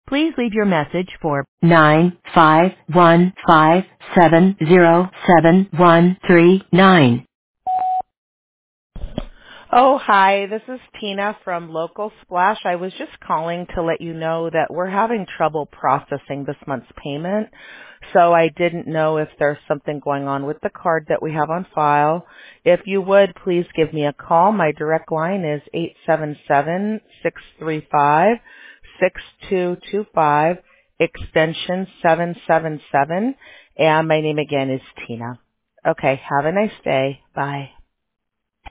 Please leave your message for 951570739. Oh, hi. This is Tina from Local Splash. I was just calling to let you know that we're having trouble processing this month's payment. So I didn't know if there's something going on with the card that we have on file. If you would, please give me a call. My direct line is 877-635-6225, extension 777. And my name again is Tina. Okay, have a nice day. Bye.